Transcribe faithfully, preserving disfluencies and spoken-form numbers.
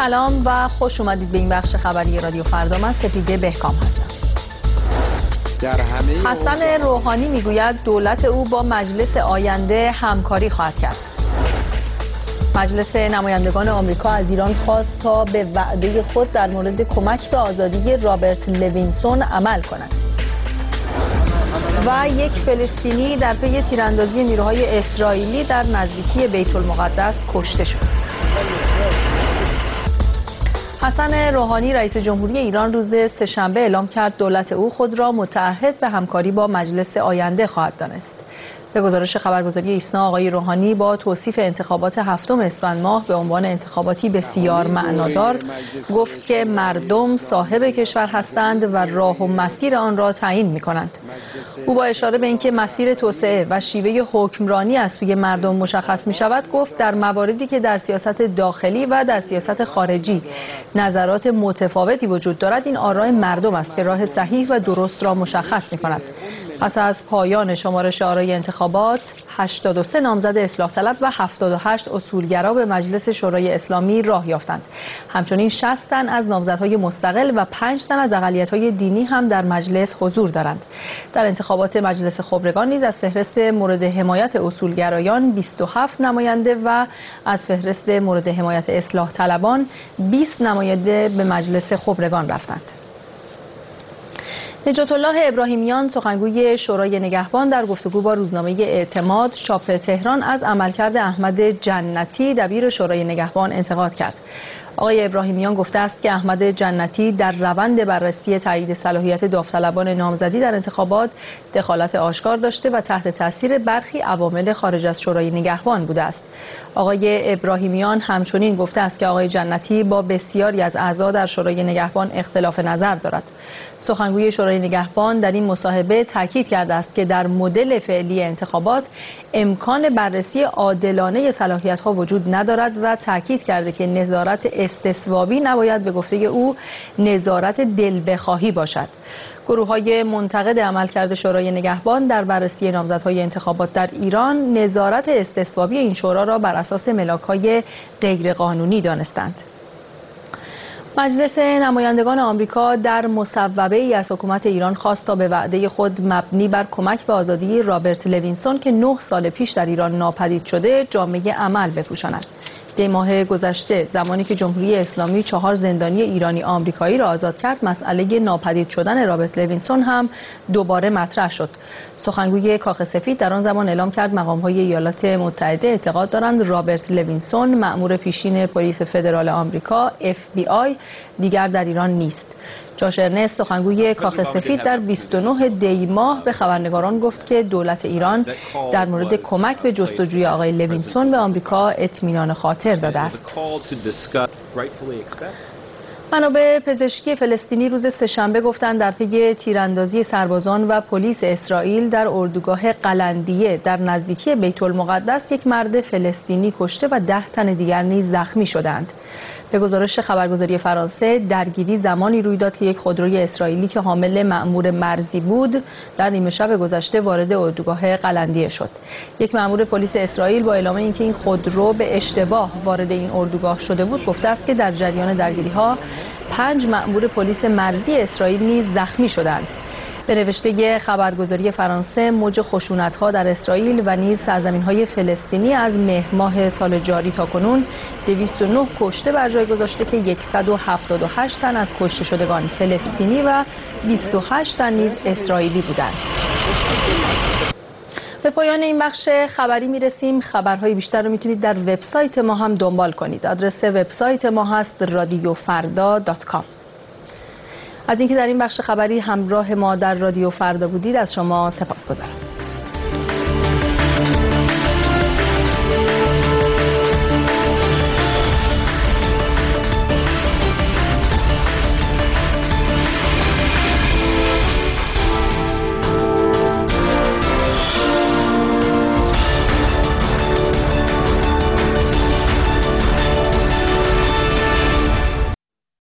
سلام و خوش اومدید به این بخش خبری رادیو فردا. من سپیده بهکام هستم. حسن روحانی میگوید دولت او با مجلس آینده همکاری خواهد کرد. مجلس نمایندگان آمریکا از ایران خواست تا به وعده خود در مورد کمک به آزادی رابرت لوینسون عمل کند. و یک فلسطینی در پی تیراندازی نیروهای اسرائیلی در نزدیکی بیت المقدس کشته شد. حسن روحانی رئیس جمهوری ایران روز سه‌شنبه اعلام کرد دولت او خود را متعهد به همکاری با مجلس آینده خواهد دانست. به گزارش خبرگزاری ایسنا آقای روحانی با توصیف انتخابات هفتم اسفند ماه به عنوان انتخاباتی بسیار معنادار گفت که مردم صاحب کشور هستند و راه و مسیر آن را تعیین می‌کنند. او با اشاره به اینکه مسیر توسعه و شیوه حکمرانی از سوی مردم مشخص می‌شود گفت در مواردی که در سیاست داخلی و در سیاست خارجی نظرات متفاوتی وجود دارد این آراء مردم است که راه صحیح و درست را مشخص می‌کند. پس از پایان شمارش آرای انتخابات هشتاد و سه نامزد اصلاح طلب و هفتاد و هشت اصولگرا به مجلس شورای اسلامی راه یافتند. همچنین شصت تن از نامزدهای مستقل و پنج تن از اقلیت‌های دینی هم در مجلس حضور دارند. در انتخابات مجلس خبرگان نیز از فهرست مورد حمایت اصولگرایان بیست و هفت نماینده و از فهرست مورد حمایت اصلاح طلبان بیست نماینده به مجلس خبرگان رفتند. نجات الله ابراهیمیان سخنگوی شورای نگهبان در گفتگو با روزنامه اعتماد چاپ تهران از عملکرد احمد جنتی دبیر شورای نگهبان انتقاد کرد. آقای ابراهیمیان گفته است که احمد جنتی در روند بررسی تایید صلاحیت داوطلبان نامزدی در انتخابات دخالت آشکار داشته و تحت تاثیر برخی عوامل خارج از شورای نگهبان بوده است. آقای ابراهیمیان همچنین گفته است که آقای جنتی با بسیاری از اعضا در شورای نگهبان اختلاف نظر دارد. سخنگوی شورای نگهبان در این مصاحبه تاکید کرده است که در مدل فعلی انتخابات امکان بررسی عادلانه صلاحیت‌ها وجود ندارد و تاکید کرده که نظارت استثوابی نباید به گفته او نظارت دل بخواهی باشد. گروه‌های منتقد عملکرد شورای نگهبان در بررسی نامزدهای انتخابات در ایران نظارت استثوابی این شورا را بر اساس ملاک‌های غیرقانونی دانستند. مجلس نمایندگان آمریکا در مصوبه‌ای از حکومت ایران خواست تا به وعده خود مبنی بر کمک به آزادی رابرت لوینسون که نه سال پیش در ایران ناپدید شده جامعه عمل بپوشاند. دی ماه گذشته زمانی که جمهوری اسلامی چهار زندانی ایرانی آمریکایی را آزاد کرد مسئله ناپدید شدن رابرت لوینسون هم دوباره مطرح شد. سخنگوی کاخ سفید در آن زمان اعلام کرد مقام‌های ایالات متحده اعتقاد دارند رابرت لوینسون مأمور پیشین پلیس فدرال آمریکا اف بی آی دیگر در ایران نیست. جاش ارنست سخنگوی کاخ سفید در بیست و نه دی ماه به خبرنگاران گفت که دولت ایران در مورد کمک به جستجوی آقای لوینسون به آمریکا اطمینان خاطر داده است. منابع پزشکی فلسطینی روز سه‌شنبه گفتند در پی تیراندازی سربازان و پلیس اسرائیل در اردوگاه قلندیه در نزدیکی بیت المقدس یک مرد فلسطینی کشته و ده تن دیگر نیز زخمی شدند. به گزارش خبرگزاری فرانسه درگیری زمانی روی داد که یک خودروی اسرائیلی که حامل مأمور مرزی بود در نیمه شب گذشته وارد اردوگاه قلندیه شد. یک مأمور پلیس اسرائیل با اعلام اینکه این خودرو به اشتباه وارد این اردوگاه شده بود گفته است که در جریان درگیری‌ها پنج مأمور پلیس مرزی اسرائیل نیز زخمی شدند. به نوشته خبرگزاری فرانسه موج خشونت‌ها در اسرائیل و نیز سرزمین‌های فلسطینی از مهر ماه سال جاری تا کنون دویست و نه کشته بر جای گذاشته که صد و هفتاد و هشت تن از کشته شدگان فلسطینی و بیست و هشت تن نیز اسرائیلی بودند. به پایان این بخش خبری میرسیم. خبرهای بیشتر رو میتونید در وبسایت ما هم دنبال کنید. آدرس وبسایت ما هست رادیو فردا دات کام. از اینکه در این بخش خبری همراه ما در رادیو فردا بودید از شما سپاسگزارم.